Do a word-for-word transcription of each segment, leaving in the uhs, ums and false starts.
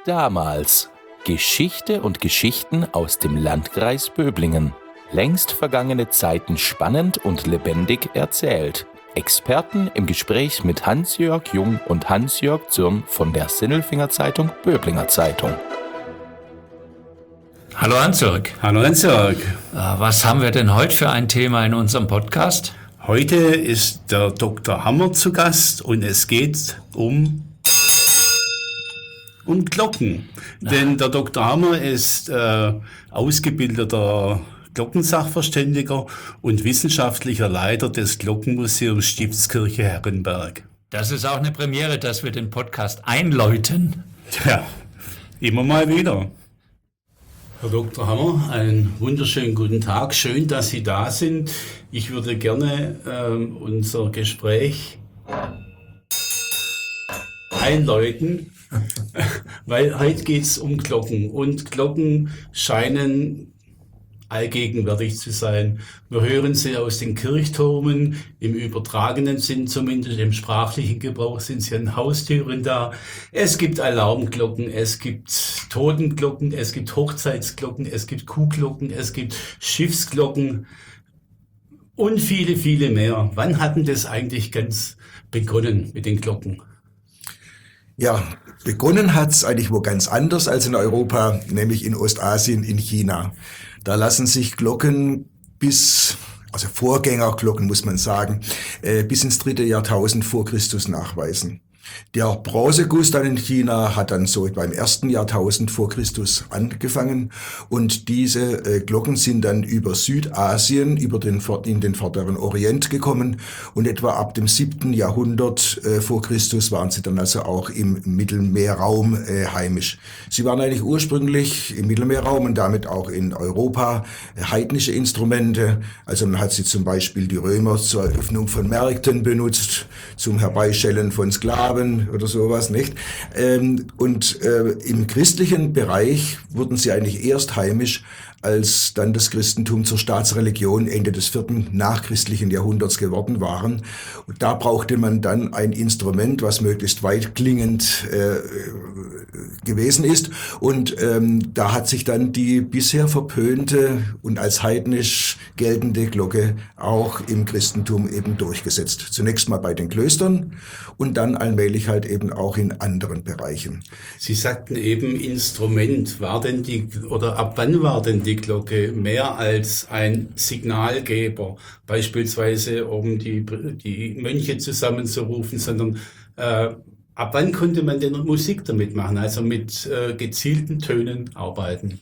Damals. Geschichte und Geschichten aus dem Landkreis Böblingen. Längst vergangene Zeiten spannend und lebendig erzählt. Experten im Gespräch mit Hans-Jörg Jung und Hans-Jörg Zürn von der Sinnelfinger Zeitung Böblinger Zeitung. Hallo Hans-Jörg. Hallo Hans-Jörg. Was haben wir denn heute für ein Thema in unserem Podcast? Heute ist der Doktor Hammer zu Gast und es geht um, um Glocken. Ach. Denn der Doktor Hammer ist äh, ausgebildeter Glockensachverständiger und wissenschaftlicher Leiter des Glockenmuseums Stiftskirche Herrenberg. Das ist auch eine Premiere, dass wir den Podcast einläuten. Ja, immer mal wieder. Herr Doktor Hammer, einen wunderschönen guten Tag. Schön, dass Sie da sind. Ich würde gerne ähm, unser Gespräch einläuten, weil heute geht es um Glocken. Und Glocken scheinen allgegenwärtig zu sein. Wir hören sie aus den Kirchturmen, im übertragenen Sinn zumindest, im sprachlichen Gebrauch sind sie an Haustüren da. Es gibt Alarmglocken, es gibt Totenglocken, es gibt Hochzeitsglocken, es gibt Kuhglocken, es gibt Schiffsglocken und viele, viele mehr. Wann hat denn das eigentlich ganz begonnen mit den Glocken? Ja, begonnen hat's eigentlich wo ganz anders als in Europa, nämlich in Ostasien, in China. Da lassen sich Glocken bis, also Vorgängerglocken muss man sagen, äh, bis ins dritte Jahrtausend vor Christus nachweisen. Der Bronzeguss dann in China hat dann so etwa im ersten Jahrtausend vor Christus angefangen und diese äh, Glocken sind dann über Südasien, über den, in den vorderen Orient gekommen und etwa ab dem siebten Jahrhundert äh, vor Christus waren sie dann also auch im Mittelmeerraum äh, heimisch. Sie waren eigentlich ursprünglich im Mittelmeerraum und damit auch in Europa äh, heidnische Instrumente. Also man hat sie zum Beispiel die Römer zur Eröffnung von Märkten benutzt, zum Herbeischellen von Sklaven oder sowas, nicht? Ähm, und äh, im christlichen Bereich wurden sie eigentlich erst heimisch, als dann das Christentum zur Staatsreligion Ende des vierten nachchristlichen Jahrhunderts geworden waren. Und da brauchte man dann ein Instrument, was möglichst weit klingend äh, gewesen ist. Und ähm, da hat sich dann die bisher verpönte und als heidnisch geltende Glocke auch im Christentum eben durchgesetzt. Zunächst mal bei den Klöstern und dann allmählich halt eben auch in anderen Bereichen. Sie sagten eben Instrument. War denn die, oder ab wann war denn die Glocke mehr als ein Signalgeber, beispielsweise um die, die Mönche zusammenzurufen, sondern äh, ab wann konnte man denn Musik damit machen, also mit äh, gezielten Tönen arbeiten?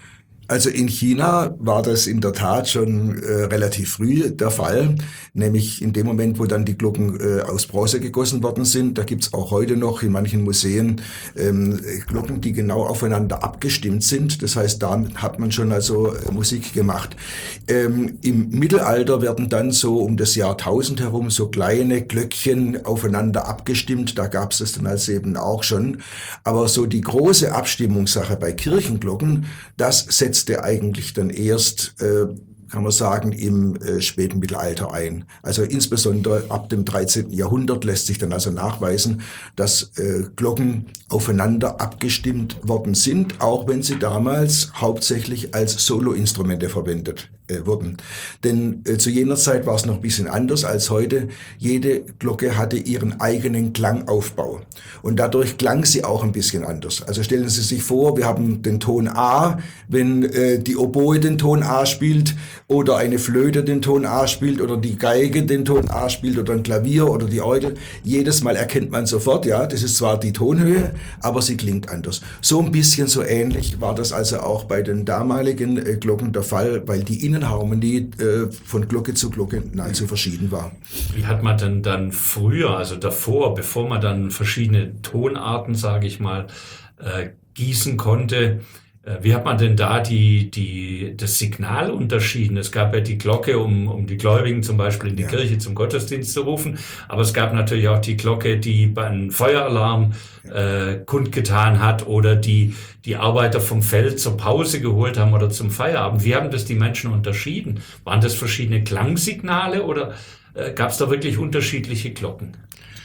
Also in China war das in der Tat schon äh, relativ früh der Fall, nämlich in dem Moment, wo dann die Glocken äh, aus Bronze gegossen worden sind. Da gibt's auch heute noch in manchen Museen ähm, Glocken, die genau aufeinander abgestimmt sind. Das heißt, da hat man schon also äh, Musik gemacht. Ähm, Im Mittelalter werden dann so um das Jahrtausend herum so kleine Glöckchen aufeinander abgestimmt. Da gab's das dann also eben auch schon. Aber so die große Abstimmungssache bei Kirchenglocken, das setzt setzte eigentlich dann erst, äh, kann man sagen, im äh, späten Mittelalter ein. Also insbesondere ab dem dreizehnten Jahrhundert lässt sich dann also nachweisen, dass äh, Glocken aufeinander abgestimmt worden sind, auch wenn sie damals hauptsächlich als Soloinstrumente verwendet äh, wurden. Denn äh, zu jener Zeit war es noch ein bisschen anders als heute. Jede Glocke hatte ihren eigenen Klangaufbau und dadurch klang sie auch ein bisschen anders. Also stellen Sie sich vor, wir haben den Ton A, wenn äh, die Oboe den Ton A spielt, oder eine Flöte den Ton A spielt oder die Geige den Ton A spielt oder ein Klavier oder die Orgel. Jedes Mal erkennt man sofort, ja, das ist zwar die Tonhöhe, aber sie klingt anders. So ein bisschen so ähnlich war das also auch bei den damaligen äh, Glocken der Fall, weil die Innenharmonie äh, von Glocke zu Glocke nahezu verschieden war. Wie hat man denn dann früher, also davor, bevor man dann verschiedene Tonarten, sage ich mal, äh, gießen konnte, wie hat man denn da die, die, das Signal unterschieden? Es gab ja die Glocke, um, um die Gläubigen zum Beispiel in die ja. Kirche zum Gottesdienst zu rufen. Aber es gab natürlich auch die Glocke, die beim Feueralarm äh, kundgetan hat oder die, die Arbeiter vom Feld zur Pause geholt haben oder zum Feierabend. Wie haben das die Menschen unterschieden? Waren das verschiedene Klangsignale oder äh, gab es da wirklich unterschiedliche Glocken?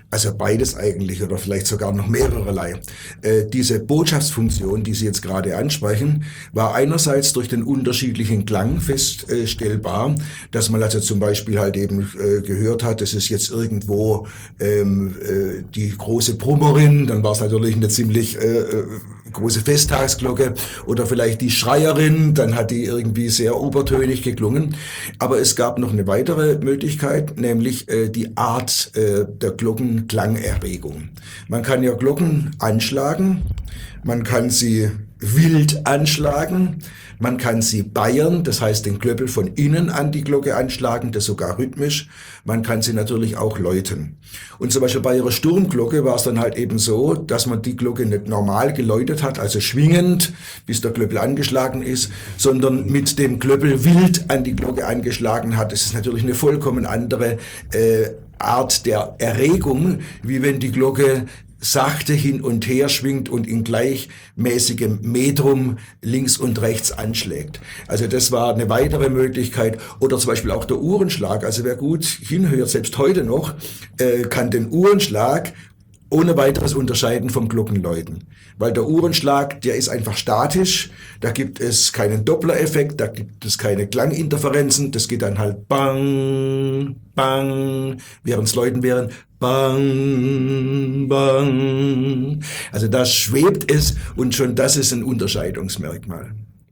Also beides eigentlich oder vielleicht sogar noch mehrerlei. Äh, diese Botschaftsfunktion, die Sie jetzt gerade ansprechen, war einerseits durch den unterschiedlichen Klang feststellbar, dass man also zum Beispiel halt eben äh, gehört hat, das ist jetzt irgendwo ähm, äh, die große Brummerin, dann war es natürlich eine ziemlich äh, große Festtagsglocke, oder vielleicht die Schreierin, dann hat die irgendwie sehr obertönig geklungen. Aber es gab noch eine weitere Möglichkeit, nämlich äh, die Art äh, der Glockenklangerregung. Man kann ja Glocken anschlagen, man kann sie wild anschlagen, man kann sie bayern, das heißt den Klöppel von innen an die Glocke anschlagen, das sogar rhythmisch. Man kann sie natürlich auch läuten. Und zum Beispiel bei ihrer Sturmglocke war es dann halt eben so, dass man die Glocke nicht normal geläutet hat, also schwingend, bis der Klöppel angeschlagen ist, sondern mit dem Klöppel wild an die Glocke angeschlagen hat. Das ist natürlich eine vollkommen andere äh, Art der Erregung, wie wenn die Glocke sachte hin und her schwingt und in gleichmäßigem Metrum links und rechts anschlägt. Also das war eine weitere Möglichkeit. Oder zum Beispiel auch der Uhrenschlag. Also wer gut hinhört, selbst heute noch, äh, kann den Uhrenschlag ohne weiteres unterscheiden vom Glockenläuten. Weil der Uhrenschlag, der ist einfach statisch, da gibt es keinen Doppler-Effekt, da gibt es keine Klanginterferenzen, das geht dann halt bang, bang, während es Läuten wären bang, bang. Also da schwebt es und schon das ist ein Unterscheidungsmerkmal.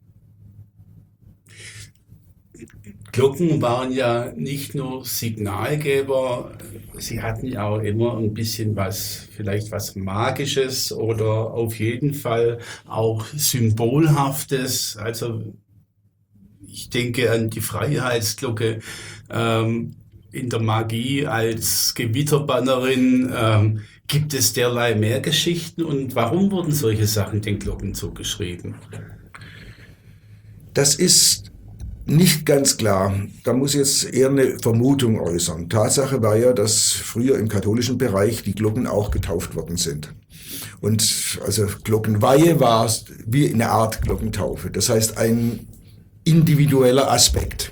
Glocken waren ja nicht nur Signalgeber, sie hatten ja auch immer ein bisschen was, vielleicht was Magisches oder auf jeden Fall auch Symbolhaftes. Also ich denke an die Freiheitsglocke ähm, in der Magie als Gewitterbannerin. Ähm, gibt es derlei mehr Geschichten und warum wurden solche Sachen den Glocken zugeschrieben? Das ist nicht ganz klar. Da muss ich jetzt eher eine Vermutung äußern. Tatsache war ja, dass früher im katholischen Bereich die Glocken auch getauft worden sind. Und also Glockenweihe war wie eine Art Glockentaufe. Das heißt ein individueller Aspekt.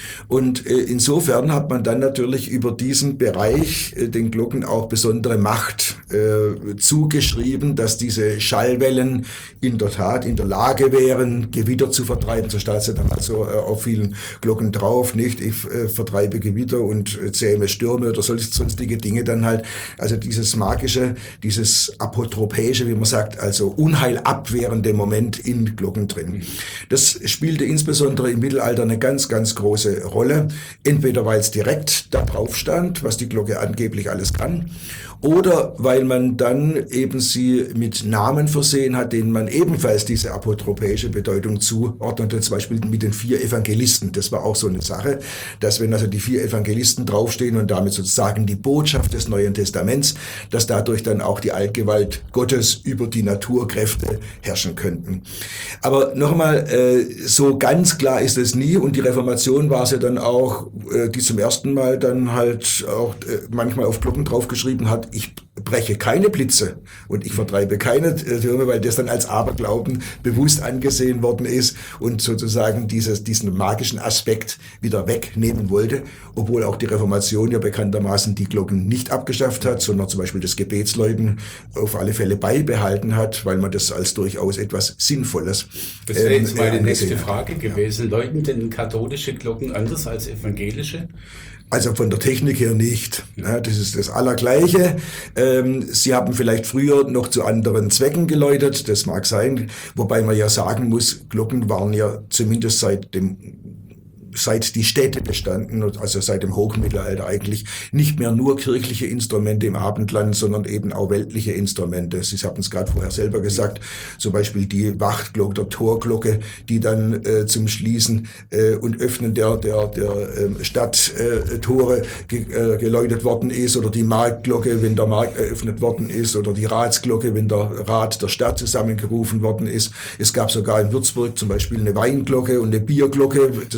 Und äh, insofern hat man dann natürlich über diesen Bereich äh, den Glocken auch besondere Macht äh, zugeschrieben, dass diese Schallwellen in der Tat in der Lage wären, Gewitter zu vertreiben. So steht es dann also äh, auf vielen Glocken drauf, nicht? Ich äh, vertreibe Gewitter und äh, zähme Stürme oder solche sonstige Dinge dann halt. Also dieses magische, dieses apotropäische, wie man sagt, also unheilabwehrende Moment in Glocken drin. Das spielte insbesondere im Mittelalter eine ganz, ganz große Rolle. Rolle, entweder weil es direkt da drauf stand, was die Glocke angeblich alles kann, oder weil man dann eben sie mit Namen versehen hat, denen man ebenfalls diese apotropäische Bedeutung zuordnete, zum Beispiel mit den vier Evangelisten. Das war auch so eine Sache, dass wenn also die vier Evangelisten draufstehen und damit sozusagen die Botschaft des Neuen Testaments, dass dadurch dann auch die Allgewalt Gottes über die Naturkräfte herrschen könnten. Aber nochmal, äh, so ganz klar ist es nie, und die Reformation war es ja dann auch, äh, die zum ersten Mal dann halt auch äh, manchmal auf Glocken draufgeschrieben hat, ich breche keine Blitze und ich vertreibe keine Türme, weil das dann als Aberglauben bewusst angesehen worden ist und sozusagen dieses, diesen magischen Aspekt wieder wegnehmen wollte, obwohl auch die Reformation ja bekanntermaßen die Glocken nicht abgeschafft hat, sondern zum Beispiel das Gebetsläuten auf alle Fälle beibehalten hat, weil man das als durchaus etwas Sinnvolles Das wäre jetzt ähm, meine nächste angesehen Frage hat. gewesen. Läuten denn katholische Glocken anders als evangelische? Also von der Technik her nicht. Ja, das ist das Allergleiche. Ähm, Sie haben vielleicht früher noch zu anderen Zwecken geläutet, das mag sein. Wobei man ja sagen muss, Glocken waren ja zumindest seit dem seit die Städte bestanden, also seit dem Hochmittelalter eigentlich, nicht mehr nur kirchliche Instrumente im Abendland, sondern eben auch weltliche Instrumente. Sie hatten es gerade vorher selber gesagt, zum Beispiel die Wachtglocke, der Torglocke, die dann äh, zum Schließen äh, und Öffnen der, der, der äh, Stadttore ge, äh, geläutet worden ist, oder die Marktglocke, wenn der Markt eröffnet worden ist, oder die Ratsglocke, wenn der Rat der Stadt zusammengerufen worden ist. Es gab sogar in Würzburg zum Beispiel eine Weinglocke und eine Bierglocke, das heißt, wie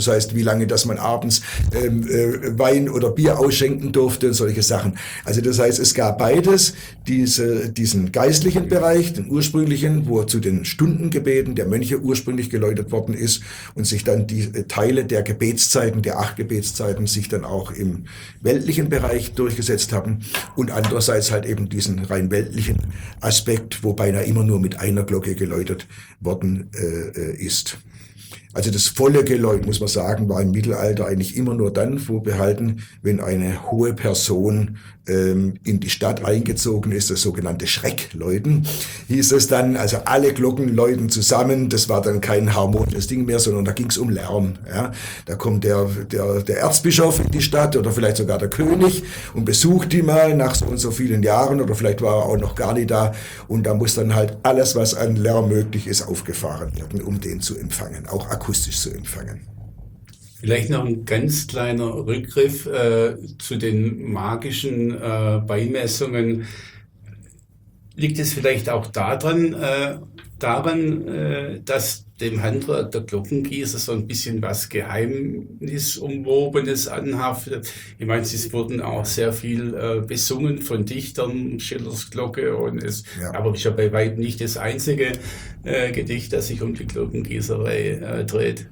lange, dass man abends ähm, äh, Wein oder Bier ausschenken durfte und solche Sachen. Also das heißt, es gab beides, diese, diesen geistlichen Bereich, den ursprünglichen, wo zu den Stundengebeten der Mönche ursprünglich geläutet worden ist und sich dann die Teile der Gebetszeiten, der acht Gebetszeiten, sich dann auch im weltlichen Bereich durchgesetzt haben und andererseits halt eben diesen rein weltlichen Aspekt, wo beinahe immer nur mit einer Glocke geläutet worden äh, ist. Also das volle Geläut, muss man sagen, war im Mittelalter eigentlich immer nur dann vorbehalten, wenn eine hohe Person ähm, in die Stadt eingezogen ist, das sogenannte Schreckläuten, hieß es dann. Also alle Glocken läuten zusammen, das war dann kein harmonisches Ding mehr, sondern da ging es um Lärm. Ja. Da kommt der, der, der Erzbischof in die Stadt oder vielleicht sogar der König und besucht die mal nach so und so vielen Jahren oder vielleicht war er auch noch gar nicht da und da muss dann halt alles, was an Lärm möglich ist, aufgefahren werden, um den zu empfangen, auch akustisch zu empfangen. Vielleicht noch ein ganz kleiner Rückgriff äh, zu den magischen äh, Beimessungen. Liegt es vielleicht auch daran, äh, daran äh, dass dem Handwerk der Glockengießer so ein bisschen was Geheimnisumwobenes anhaftet? Ich meine, es wurden auch sehr viel äh, besungen von Dichtern, Schillers Glocke, und es, ja. aber ist ja bei weitem nicht das einzige äh, Gedicht, das sich um die Glockengießerei äh, dreht.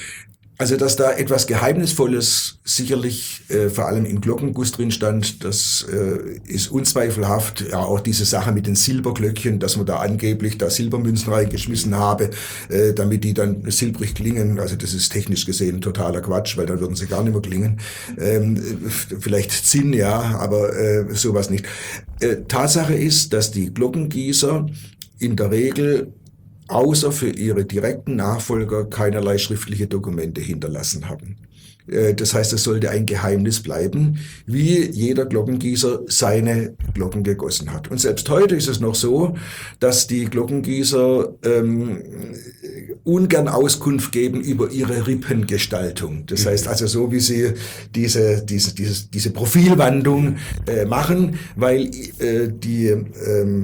Also, dass da etwas Geheimnisvolles sicherlich äh, vor allem im Glockenguss drin stand, das äh, ist unzweifelhaft. Ja, auch diese Sache mit den Silberglöckchen, dass man da angeblich da Silbermünzen reingeschmissen habe, äh, damit die dann silbrig klingen. Also das ist technisch gesehen totaler Quatsch, weil dann würden sie gar nicht mehr klingen. Ähm, vielleicht Zinn, ja, aber äh, sowas nicht. Äh, Tatsache ist, dass die Glockengießer in der Regel außer für ihre direkten Nachfolger keinerlei schriftliche Dokumente hinterlassen haben. Das heißt, es sollte ein Geheimnis bleiben, wie jeder Glockengießer seine Glocken gegossen hat. Und selbst heute ist es noch so, dass die Glockengießer ähm, ungern Auskunft geben über ihre Rippengestaltung. Das heißt also so, wie sie diese diese diese, diese Profilwandung äh, machen, weil äh, die ähm,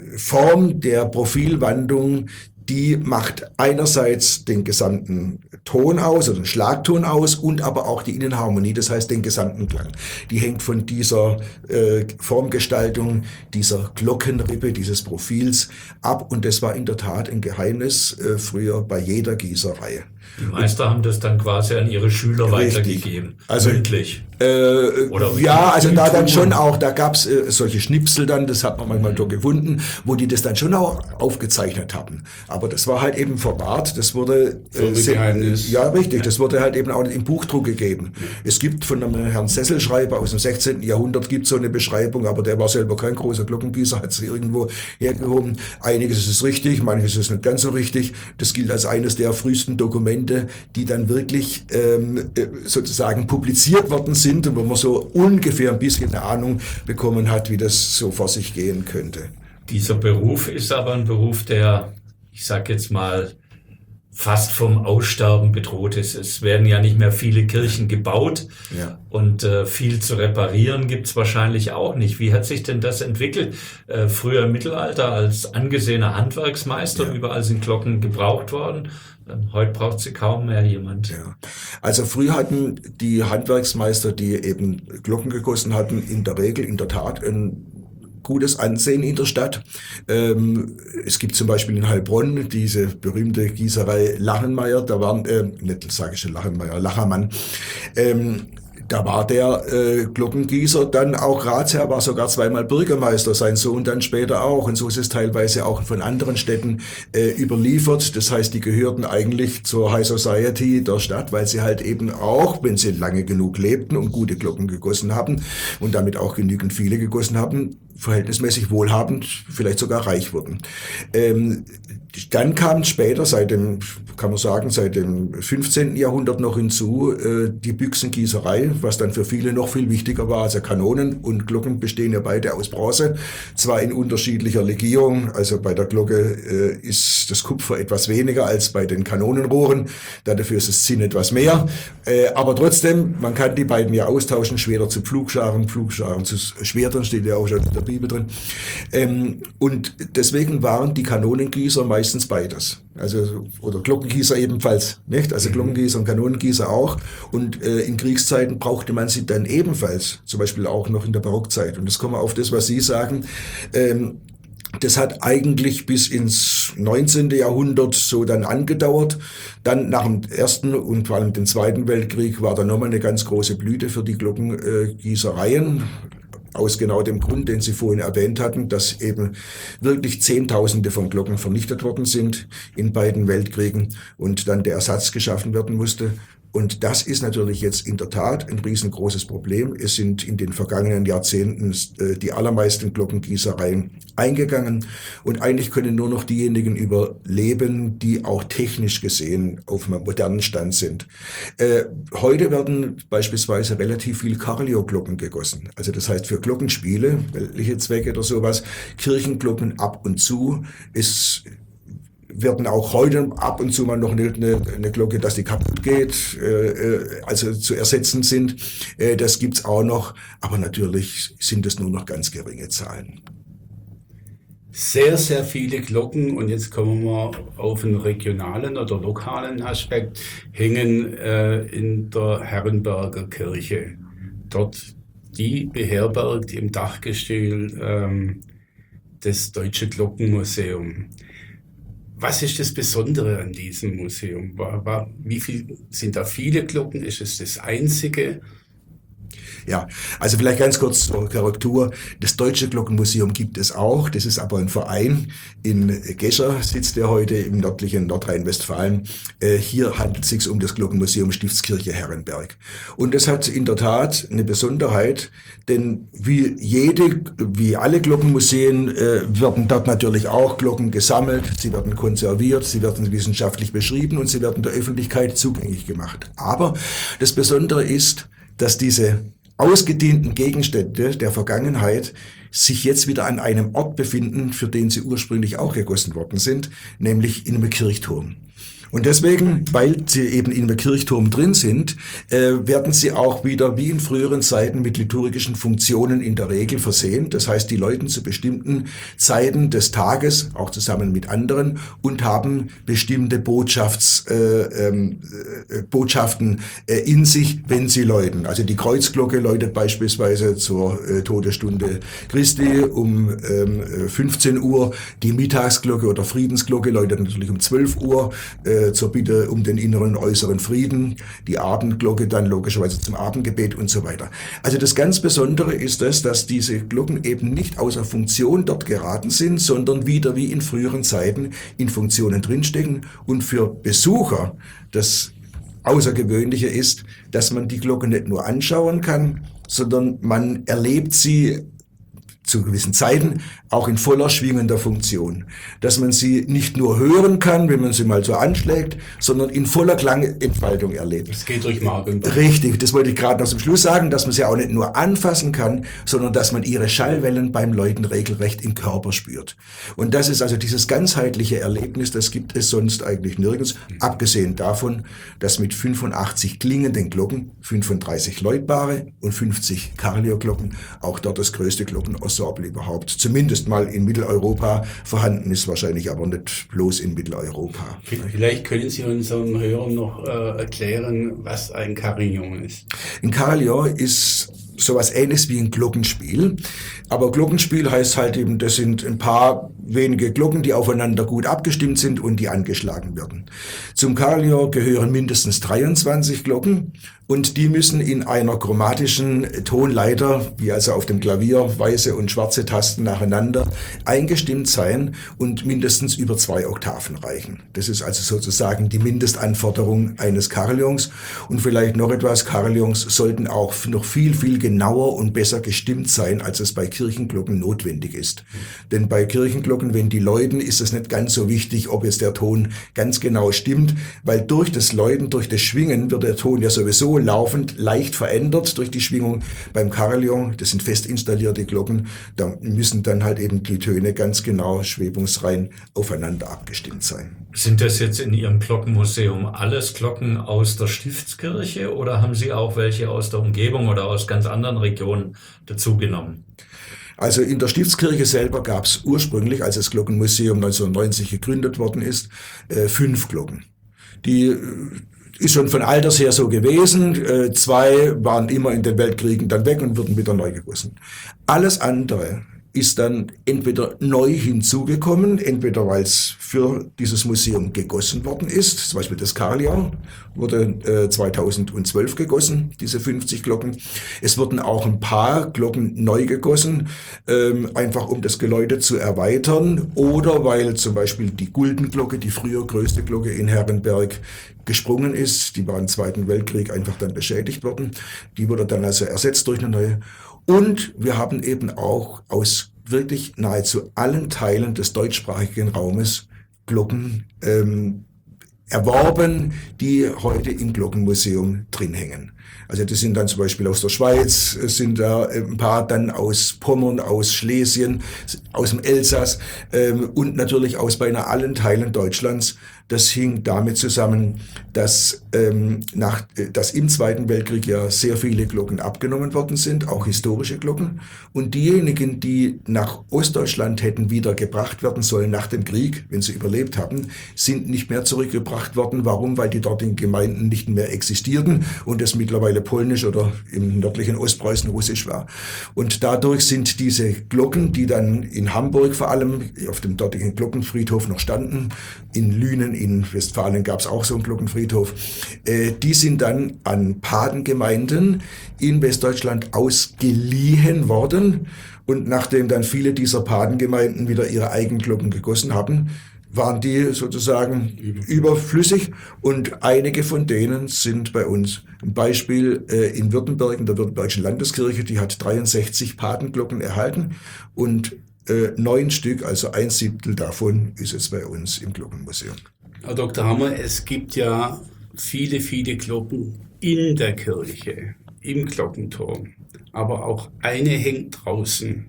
Form der Profilwandung, die macht einerseits den gesamten Ton aus, oder den Schlagton aus, und aber auch die Innenharmonie, das heißt den gesamten Klang. Die hängt von dieser äh, Formgestaltung, dieser Glockenrippe, dieses Profils ab, und das war in der Tat ein Geheimnis äh, früher bei jeder Gießerei. Die Meister und, haben das dann quasi an ihre Schüler richtig weitergegeben, also mündlich. Äh, Oder ja, also da dann schon auch, da gab's äh, solche Schnipsel dann, das hat man manchmal doch gefunden, wo die das dann schon auch aufgezeichnet haben. Aber das war halt eben verwahrt, das wurde äh, sehr, ja richtig, das wurde halt eben auch im Buchdruck gegeben. Es gibt von einem Herrn Sesselschreiber aus dem sechzehnten Jahrhundert gibt so eine Beschreibung, aber der war selber kein großer Glockengießer, hat sie irgendwo hergehoben. Einiges ist richtig, manches ist nicht ganz so richtig. Das gilt als eines der frühesten Dokumente, die dann wirklich ähm, sozusagen publiziert worden sind und wo man so ungefähr ein bisschen eine Ahnung bekommen hat, wie das so vor sich gehen könnte. Dieser Beruf ist aber ein Beruf, der, ich sag jetzt mal, fast vom Aussterben bedroht ist. Es werden ja nicht mehr viele Kirchen gebaut, ja. und äh, viel zu reparieren gibt's wahrscheinlich auch nicht. Wie hat sich denn das entwickelt? Äh, früher im Mittelalter als angesehener Handwerksmeister, ja. überall sind Glocken gebraucht worden. Heute braucht sie kaum mehr jemand. Ja. Also früher hatten die Handwerksmeister, die eben Glocken gegossen hatten, in der Regel in der Tat ein gutes Ansehen in der Stadt. Ähm, es gibt zum Beispiel in Heilbronn diese berühmte Gießerei Lachenmeier, da waren, äh, nicht sage ich schon Lachenmeier, Lachermann, ähm, da war der äh, Glockengießer dann auch Ratsherr, war sogar zweimal Bürgermeister, sein Sohn dann später auch. Und so ist es teilweise auch von anderen Städten äh, überliefert. Das heißt, die gehörten eigentlich zur High Society der Stadt, weil sie halt eben auch, wenn sie lange genug lebten und gute Glocken gegossen haben und damit auch genügend viele gegossen haben, verhältnismäßig wohlhabend, vielleicht sogar reich wurden. Ähm, dann kam später, seit dem, kann man sagen, seit dem fünfzehnten Jahrhundert noch hinzu, äh, die Büchsengießerei, was dann für viele noch viel wichtiger war. Also Kanonen und Glocken bestehen ja beide aus Bronze, zwar in unterschiedlicher Legierung. Also bei der Glocke äh, ist das Kupfer etwas weniger als bei den Kanonenrohren, dafür ist das Zinn etwas mehr. Äh, aber trotzdem, man kann die beiden ja austauschen, Schwerter zu Pflugscharen, Pflugscharen zu Schwertern, steht ja auch schon in der Bibel drin. Ähm, und deswegen waren die Kanonengießer meistens beides. Also, oder Glockengießer ebenfalls, nicht? Also Glockengießer und Kanonengießer auch. Und äh, in Kriegszeiten brauchte man sie dann ebenfalls, zum Beispiel auch noch in der Barockzeit. Und das kommen wir auf das, was Sie sagen. Ähm, Das hat eigentlich bis ins neunzehnten Jahrhundert so dann angedauert. Dann nach dem Ersten und vor allem dem Zweiten Weltkrieg war da nochmal eine ganz große Blüte für die Glockengießereien. Aus genau dem Grund, den Sie vorhin erwähnt hatten, dass eben wirklich Zehntausende von Glocken vernichtet worden sind in beiden Weltkriegen und dann der Ersatz geschaffen werden musste. Und das ist natürlich jetzt in der Tat ein riesengroßes Problem. Es sind in den vergangenen Jahrzehnten äh, die allermeisten Glockengießereien eingegangen und eigentlich können nur noch diejenigen überleben, die auch technisch gesehen auf einem modernen Stand sind. Äh, heute werden beispielsweise relativ viel Carillon-Glocken gegossen. Also das heißt für Glockenspiele, weltliche Zwecke oder sowas, Kirchenglocken ab und zu. Es werden auch heute ab und zu mal noch eine, eine, eine Glocke, dass die kaputt geht, äh, also zu ersetzen sind. Äh, das gibt's auch noch, aber natürlich sind es nur noch ganz geringe Zahlen. Sehr, sehr viele Glocken, und jetzt kommen wir auf einen regionalen oder lokalen Aspekt, hängen äh, in der Herrenberger Kirche. Dort, die beherbergt im Dachgestühl ähm, das Deutsche Glockenmuseum. Was ist das Besondere an diesem Museum? War, war, wie viel sind da viele Glocken? Ist es das einzige? Ja, also vielleicht ganz kurz zur Korrektur. Das Deutsche Glockenmuseum gibt es auch. Das ist aber ein Verein. In Gescher sitzt er heute im nördlichen Nordrhein-Westfalen. Äh, hier handelt es sich um das Glockenmuseum Stiftskirche Herrenberg. Und das hat in der Tat eine Besonderheit, denn wie jede, wie alle Glockenmuseen äh, werden dort natürlich auch Glocken gesammelt. Sie werden konserviert, sie werden wissenschaftlich beschrieben und sie werden der Öffentlichkeit zugänglich gemacht. Aber das Besondere ist, dass diese ausgedienten Gegenstände der Vergangenheit sich jetzt wieder an einem Ort befinden, für den sie ursprünglich auch gegossen worden sind, nämlich in einem Kirchturm. Und deswegen, weil sie eben in einem Kirchturm drin sind, äh, werden sie auch wieder wie in früheren Zeiten mit liturgischen Funktionen in der Regel versehen. Das heißt, die läuten zu bestimmten Zeiten des Tages, auch zusammen mit anderen, und haben bestimmte Botschafts, äh, ähm, äh, Botschaften äh, in sich, wenn sie läuten. Also die Kreuzglocke läutet beispielsweise zur äh, Todesstunde Christi um ähm, fünfzehn Uhr. Die Mittagsglocke oder Friedensglocke läutet natürlich um zwölf Uhr. Äh, zur Bitte um den inneren und äußeren Frieden, die Abendglocke dann logischerweise zum Abendgebet und so weiter. Also das ganz Besondere ist das, dass diese Glocken eben nicht außer Funktion dort geraten sind, sondern wieder wie in früheren Zeiten in Funktionen drinstecken. Und für Besucher das Außergewöhnliche ist, dass man die Glocke nicht nur anschauen kann, sondern man erlebt sie zu gewissen Zeiten auch in voller schwingender Funktion. Dass man sie nicht nur hören kann, wenn man sie mal so anschlägt, sondern in voller Klangentfaltung erlebt. Es geht durch Mark und Bein. Richtig, das wollte ich gerade noch zum Schluss sagen, dass man sie auch nicht nur anfassen kann, sondern dass man ihre Schallwellen beim Läuten regelrecht im Körper spürt. Und das ist also dieses ganzheitliche Erlebnis, das gibt es sonst eigentlich nirgends, abgesehen davon, dass mit fünfundachtzig klingenden Glocken, fünfunddreißig läutbare und fünfzig Carillon-Glocken auch dort das größte Glockenensemble überhaupt, zumindest mal in Mitteleuropa vorhanden ist, wahrscheinlich aber nicht bloß in Mitteleuropa. Vielleicht können Sie unseren Hörern noch äh, erklären, was ein Carillon ist. Ein Carillon ist sowas Ähnliches wie ein Glockenspiel. Aber Glockenspiel heißt halt eben, das sind ein paar wenige Glocken, die aufeinander gut abgestimmt sind und die angeschlagen werden. Zum Carillon gehören mindestens dreiundzwanzig Glocken und die müssen in einer chromatischen Tonleiter, wie also auf dem Klavier, weiße und schwarze Tasten nacheinander, eingestimmt sein und mindestens über zwei Oktaven reichen. Das ist also sozusagen die Mindestanforderung eines Carillons. Und vielleicht noch etwas, Carillons sollten auch noch viel, viel genauer und besser gestimmt sein, als es bei Kirchenglocken notwendig ist. Denn bei Kirchenglocken, wenn die läuten, ist es nicht ganz so wichtig, ob jetzt der Ton ganz genau stimmt, weil durch das Läuten, durch das Schwingen wird der Ton ja sowieso laufend leicht verändert durch die Schwingung. Beim Carillon, das sind fest installierte Glocken, da müssen dann halt eben die Töne ganz genau schwebungsrein aufeinander abgestimmt sein. Sind das jetzt in Ihrem Glockenmuseum alles Glocken aus der Stiftskirche oder haben Sie auch welche aus der Umgebung oder aus ganz anderen Regionen dazugenommen? Also in der Stiftskirche selber gab es ursprünglich, als das Glockenmuseum neunzehnhundertneunzig gegründet worden ist, äh, fünf Glocken. Die äh, ist schon von Alters her so gewesen. Äh, zwei waren immer in den Weltkriegen dann weg und wurden wieder neu gegossen. Alles andere ist dann entweder neu hinzugekommen, entweder weil es für dieses Museum gegossen worden ist, zum Beispiel das Karljahr wurde äh, zweitausendzwölf gegossen, diese fünfzig Glocken. Es wurden auch ein paar Glocken neu gegossen, ähm, einfach um das Geläute zu erweitern, oder weil zum Beispiel die Guldenglocke, die früher größte Glocke in Herrenberg, gesprungen ist. Die war im Zweiten Weltkrieg einfach dann beschädigt worden. Die wurde dann also ersetzt durch eine neue. Und wir haben eben auch aus wirklich nahezu allen Teilen des deutschsprachigen Raumes Glocken ähm, erworben, die heute im Glockenmuseum drin hängen. Also das sind dann zum Beispiel aus der Schweiz, sind da ein paar dann aus Pommern, aus Schlesien, aus dem Elsass ähm, und natürlich aus beinahe allen Teilen Deutschlands. Das hing damit zusammen, dass, ähm, nach, dass im Zweiten Weltkrieg ja sehr viele Glocken abgenommen worden sind, auch historische Glocken. Und diejenigen, die nach Ostdeutschland hätten wieder gebracht werden sollen nach dem Krieg, wenn sie überlebt haben, sind nicht mehr zurückgebracht worden. Warum? Weil die dortigen Gemeinden nicht mehr existierten und es mittlerweile polnisch oder im nördlichen Ostpreußen russisch war. Und dadurch sind diese Glocken, die dann in Hamburg vor allem auf dem dortigen Glockenfriedhof noch standen, in Lünen, in Westfalen gab es auch so einen Glockenfriedhof. Äh, die sind dann an Patengemeinden in Westdeutschland ausgeliehen worden. Und nachdem dann viele dieser Patengemeinden wieder ihre eigenen Glocken gegossen haben, waren die sozusagen überflüssig. Und einige von denen sind bei uns. Ein Beispiel äh, in Württemberg, in der Württembergischen Landeskirche, die hat dreiundsechzig Patenglocken erhalten. Und äh, neun Stück, also ein Siebtel davon, ist jetzt bei uns im Glockenmuseum. Herr Doktor Hammer, es gibt ja viele, viele Glocken in der Kirche, im Glockenturm. Aber auch eine hängt draußen.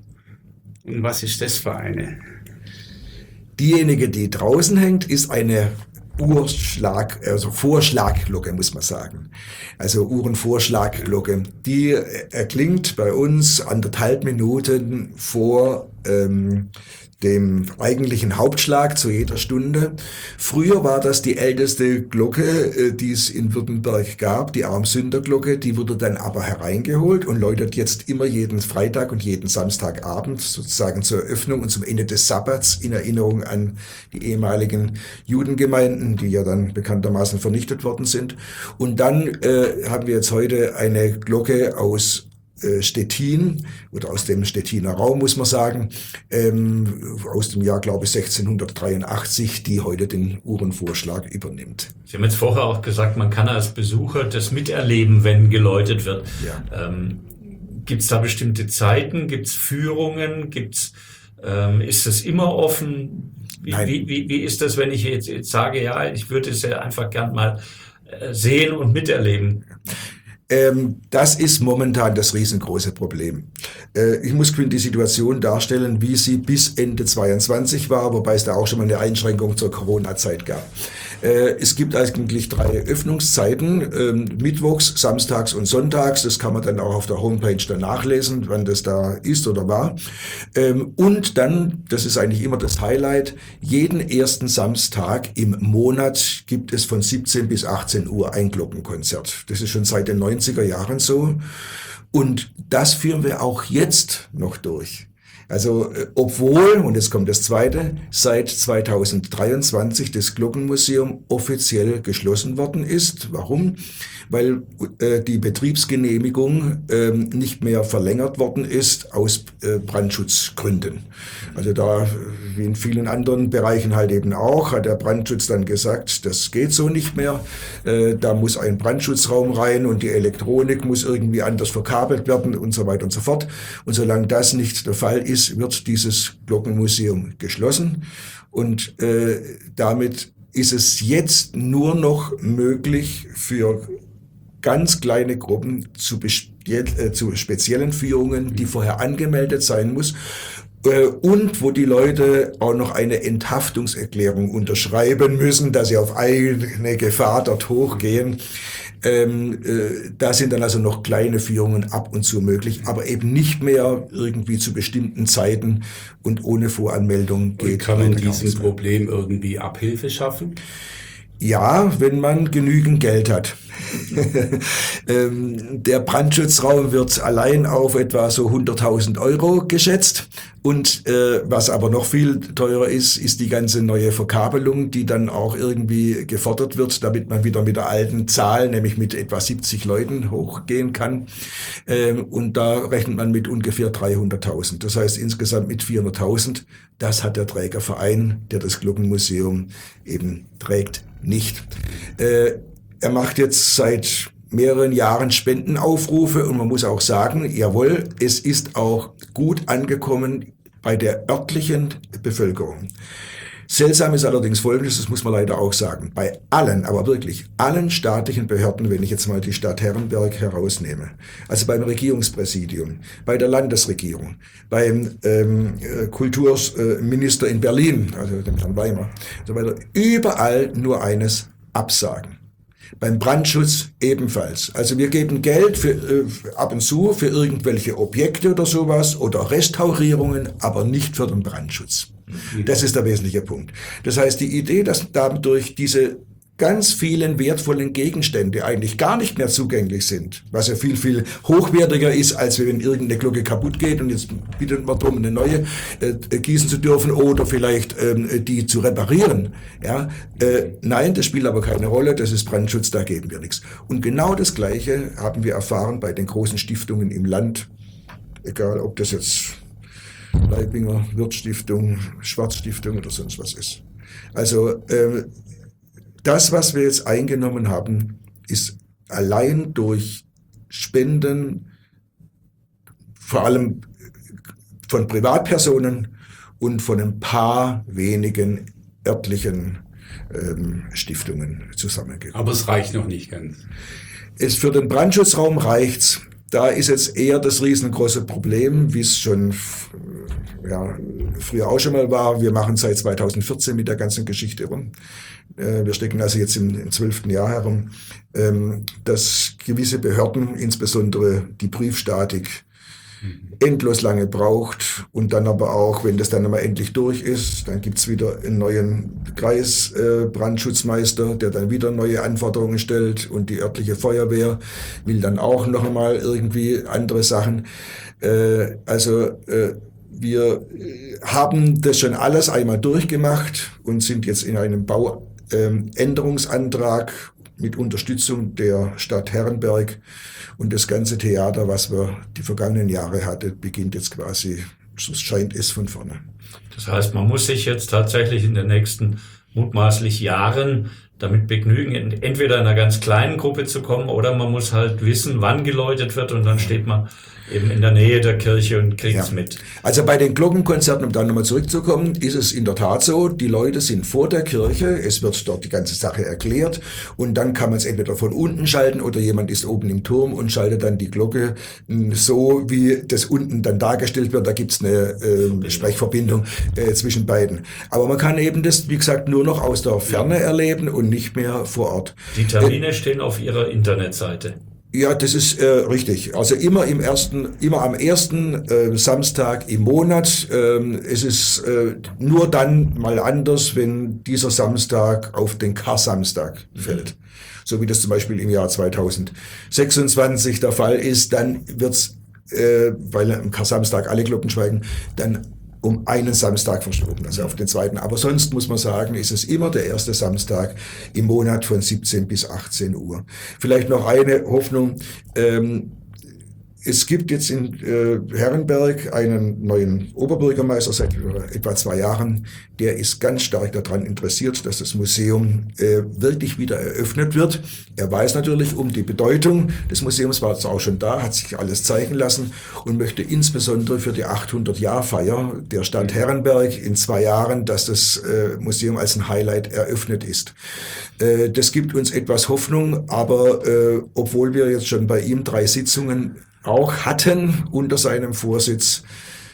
Und was ist das für eine? Diejenige, die draußen hängt, ist eine Uhrschlag, also Vorschlagglocke, muss man sagen. Also Uhrenvorschlagglocke. Die erklingt bei uns anderthalb Minuten vor ähm, dem eigentlichen Hauptschlag zu jeder Stunde. Früher war das die älteste Glocke, die es in Württemberg gab, die Armsünderglocke. Die wurde dann aber hereingeholt und läutet jetzt immer jeden Freitag und jeden Samstagabend sozusagen zur Eröffnung und zum Ende des Sabbats in Erinnerung an die ehemaligen Judengemeinden, die ja dann bekanntermaßen vernichtet worden sind. Und dann äh, haben wir jetzt heute eine Glocke aus Stettin oder aus dem Stettiner Raum, muss man sagen, ähm, aus dem Jahr, glaube ich, sechzehnhundertdreiundachtzig, die heute den Uhrenvorschlag übernimmt. Sie haben jetzt vorher auch gesagt, man kann als Besucher das miterleben, wenn geläutet wird. Ja. Ähm, gibt es da bestimmte Zeiten? Gibt es Führungen? Gibt's, ähm, ist das immer offen? Wie, wie, wie, wie ist das, wenn ich jetzt, jetzt sage, ja, ich würde es ja einfach gern mal äh, sehen und miterleben? Das ist momentan das riesengroße Problem. Ich muss die Situation darstellen, wie sie bis Ende zweiundzwanzig war, wobei es da auch schon mal eine Einschränkung zur Corona-Zeit gab. Es gibt eigentlich drei Öffnungszeiten, mittwochs, samstags und sonntags. Das kann man dann auch auf der Homepage dann nachlesen, wann das da ist oder war. Und dann, das ist eigentlich immer das Highlight, jeden ersten Samstag im Monat gibt es von siebzehn bis achtzehn Uhr ein Glockenkonzert. Das ist schon seit den neunziger Jahren so. Und das führen wir auch jetzt noch durch. Also obwohl, und jetzt kommt das Zweite, seit zweitausenddreiundzwanzig das Glockenmuseum offiziell geschlossen worden ist. Warum? Weil äh, die Betriebsgenehmigung äh, nicht mehr verlängert worden ist aus äh, Brandschutzgründen. Also da, wie in vielen anderen Bereichen halt eben auch, hat der Brandschutz dann gesagt, das geht so nicht mehr. Äh, da muss ein Brandschutzraum rein und die Elektronik muss irgendwie anders verkabelt werden und so weiter und so fort. Und solange das nicht der Fall ist, wird dieses Glockenmuseum geschlossen. Und äh, damit ist es jetzt nur noch möglich für ganz kleine Gruppen zu, äh, zu speziellen Führungen, die vorher angemeldet sein muss. äh, und wo die Leute auch noch eine Enthaftungserklärung unterschreiben müssen, dass sie auf eigene Gefahr dort hochgehen. Ähm, äh, da sind dann also noch kleine Führungen ab und zu möglich, aber eben nicht mehr irgendwie zu bestimmten Zeiten und ohne Voranmeldung geht. Und kann man weiter diesem aus. Problem irgendwie Abhilfe schaffen? Ja, wenn man genügend Geld hat. ähm, der Brandschutzraum wird allein auf etwa so hunderttausend Euro geschätzt. Und äh, was aber noch viel teurer ist, ist die ganze neue Verkabelung, die dann auch irgendwie gefordert wird, damit man wieder mit der alten Zahl, nämlich mit etwa siebzig Leuten hochgehen kann. Ähm, und da rechnet man mit ungefähr dreihunderttausend. Das heißt insgesamt mit vierhunderttausend. Das hat der Trägerverein, der das Glockenmuseum eben trägt, nicht. Äh, er macht jetzt seit mehreren Jahren Spendenaufrufe und man muss auch sagen, jawohl, es ist auch gut angekommen bei der örtlichen Bevölkerung. Seltsam ist allerdings Folgendes, das muss man leider auch sagen, bei allen, aber wirklich allen staatlichen Behörden, wenn ich jetzt mal die Stadt Herrenberg herausnehme, also beim Regierungspräsidium, bei der Landesregierung, beim ähm, Kulturminister in Berlin, also dem Herrn Weimer, so weiter, überall nur eines: Absagen. Beim Brandschutz ebenfalls. Also wir geben Geld für, äh, ab und zu für irgendwelche Objekte oder sowas oder Restaurierungen, aber nicht für den Brandschutz. Das ist der wesentliche Punkt. Das heißt, die Idee, dass dadurch diese ganz vielen wertvollen Gegenstände eigentlich gar nicht mehr zugänglich sind, was ja viel, viel hochwertiger ist, als wenn irgendeine Glocke kaputt geht und jetzt bittet man darum, eine neue äh, gießen zu dürfen oder vielleicht ähm, die zu reparieren. Ja, äh, nein, das spielt aber keine Rolle, das ist Brandschutz, da geben wir nichts. Und genau das Gleiche haben wir erfahren bei den großen Stiftungen im Land, egal ob das jetzt Leibinger Wirtsstiftung, Schwarzstiftung oder sonst was ist. Also äh, das, was wir jetzt eingenommen haben, ist allein durch Spenden, vor allem von Privatpersonen und von ein paar wenigen örtlichen ähm, Stiftungen zusammengekommen. Aber es reicht noch nicht ganz. Es für den Brandschutzraum reicht's. Da ist jetzt eher das riesengroße Problem, wie es schon ja, früher auch schon mal war. Wir machen seit zweitausendvierzehn mit der ganzen Geschichte rum. Wir stecken also jetzt im, im zwölften Jahr herum, dass gewisse Behörden, insbesondere die Prüfstatik, endlos lange braucht und dann aber auch, wenn das dann einmal endlich durch ist, dann gibt's wieder einen neuen Kreisbrandschutzmeister, äh, der dann wieder neue Anforderungen stellt und die örtliche Feuerwehr will dann auch noch einmal irgendwie andere Sachen. Äh, also äh, wir haben das schon alles einmal durchgemacht und sind jetzt in einem Bauänderungsantrag mit Unterstützung der Stadt Herrenberg. Und das ganze Theater, was wir die vergangenen Jahre hatten, beginnt jetzt quasi, so scheint es, von vorne. Das heißt, man muss sich jetzt tatsächlich in den nächsten mutmaßlich Jahren damit begnügen, entweder in einer ganz kleinen Gruppe zu kommen oder man muss halt wissen, wann geläutet wird und dann steht man eben in der Nähe der Kirche und kriegt's ja mit. Also bei den Glockenkonzerten, um da nochmal zurückzukommen, ist es in der Tat so, die Leute sind vor der Kirche, es wird dort die ganze Sache erklärt und dann kann man es entweder von unten schalten oder jemand ist oben im Turm und schaltet dann die Glocke so, wie das unten dann dargestellt wird. Da gibt's eine äh, Sprechverbindung äh, zwischen beiden. Aber man kann eben das, wie gesagt, nur noch aus der Ferne erleben und nicht mehr vor Ort. Die Termine äh, stehen auf Ihrer Internetseite. Ja, das ist äh, richtig. Also immer im ersten, immer am ersten äh, Samstag im Monat. Ähm, es ist äh, nur dann mal anders, wenn dieser Samstag auf den Kar-Samstag fällt. Mhm. So wie das zum Beispiel im Jahr zweitausendsechsundzwanzig der Fall ist. Dann wird's, äh, weil am Kar-Samstag alle Glocken schweigen, dann um einen Samstag verschoben, also auf den zweiten. Aber sonst muss man sagen, ist es immer der erste Samstag im Monat von siebzehn bis achtzehn Uhr. Vielleicht noch eine Hoffnung. Ähm, es gibt jetzt in äh, Herrenberg einen neuen Oberbürgermeister seit äh, etwa zwei Jahren. Der ist ganz stark daran interessiert, dass das Museum äh, wirklich wieder eröffnet wird. Er weiß natürlich um die Bedeutung des Museums, war zwar auch schon da, hat sich alles zeigen lassen und möchte insbesondere für die achthundert-Jahr-Feier der Stadt Herrenberg in zwei Jahren, dass das äh, Museum als ein Highlight eröffnet ist. Äh, das gibt uns etwas Hoffnung, aber äh, obwohl wir jetzt schon bei ihm drei Sitzungen auch hatten unter seinem Vorsitz,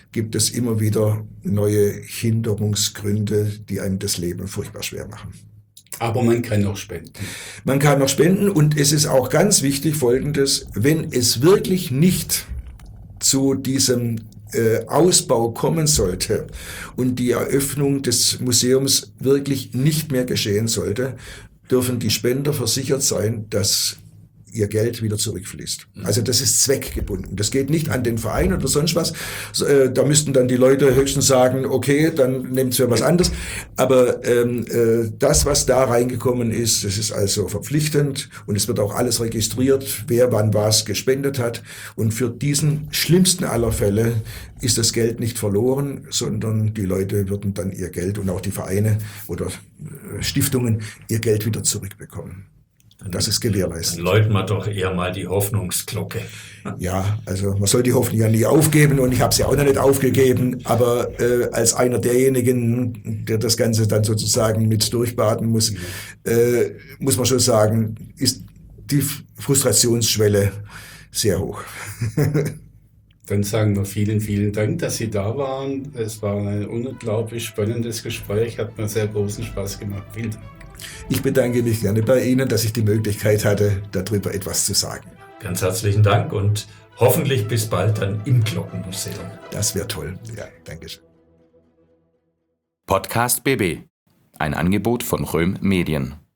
gibt es immer wieder neue Hinderungsgründe, die einem das Leben furchtbar schwer machen. Aber man kann auch spenden. Man kann noch spenden und es ist auch ganz wichtig Folgendes, wenn es wirklich nicht zu diesem äh, Ausbau kommen sollte und die Eröffnung des Museums wirklich nicht mehr geschehen sollte, dürfen die Spender versichert sein, dass ihr Geld wieder zurückfließt. Also das ist zweckgebunden. Das geht nicht an den Verein oder sonst was. Da müssten dann die Leute höchstens sagen, okay, dann nehmt es für was anderes. Aber ähm, äh, das, was da reingekommen ist, das ist also verpflichtend und es wird auch alles registriert, wer wann was gespendet hat. Und für diesen schlimmsten aller Fälle ist das Geld nicht verloren, sondern die Leute würden dann ihr Geld und auch die Vereine oder äh, Stiftungen ihr Geld wieder zurückbekommen. Das ist gewährleistet. Dann läuten wir doch eher mal die Hoffnungsglocke. Ja, also man soll die Hoffnung ja nie aufgeben und ich habe sie auch noch nicht aufgegeben, aber äh, als einer derjenigen, der das Ganze dann sozusagen mit durchbaden muss, äh, muss man schon sagen, ist die Frustrationsschwelle sehr hoch. Dann sagen wir vielen, vielen Dank, dass Sie da waren. Es war ein unglaublich spannendes Gespräch, hat mir sehr großen Spaß gemacht. Vielen Dank. Ich bedanke mich gerne bei Ihnen, dass ich die Möglichkeit hatte, darüber etwas zu sagen. Ganz herzlichen Dank und hoffentlich bis bald dann im Glockenmuseum. Das wäre toll. Ja, danke schön. Podcast B B, ein Angebot von Röhm Medien.